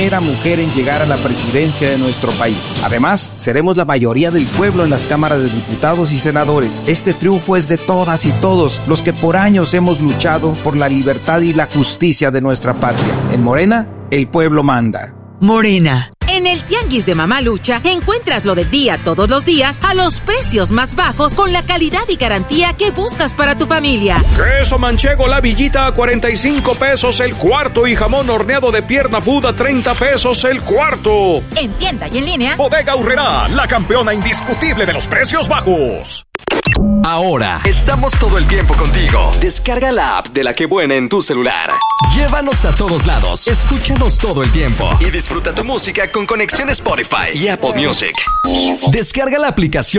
mujer en llegar a la presidencia de nuestro país. Además, seremos la mayoría del pueblo en las cámaras de diputados y senadores. Este triunfo es de todas y todos los que por años hemos luchado por la libertad y la justicia de nuestra patria. En Morena, el pueblo manda. Morena. En el Tianguis de Mamalucha encuentras lo del día todos los días a los precios más bajos con la calidad y garantía que buscas para tu familia. Queso manchego La Villita a 45 pesos el cuarto y jamón horneado de pierna Buda a 30 pesos el cuarto. En tienda y en línea. Bodega Aurrerá, la campeona indiscutible de los precios bajos. Ahora estamos todo el tiempo contigo. Descarga la app de La Que Buena en tu celular. Llévanos a todos lados. Escúchanos todo el tiempo y disfruta tu música con conexión Spotify y Apple Music. Descarga la aplicación